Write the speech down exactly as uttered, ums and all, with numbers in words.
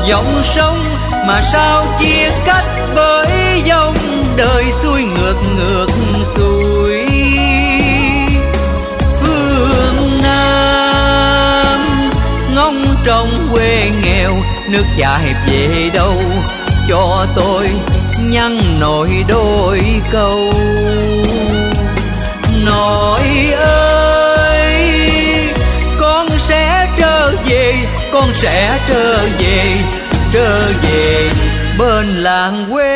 dòng sông mà sao chia cách bởi dòng đời xuôi ngược ngược xuôi. Phương Nam ngóng trong quê nghèo, nước chảy về đâu cho tôi nhăn nổi đôi câu. Nội ơi, con sẽ trở về, con sẽ trở về, trở về bên làng quê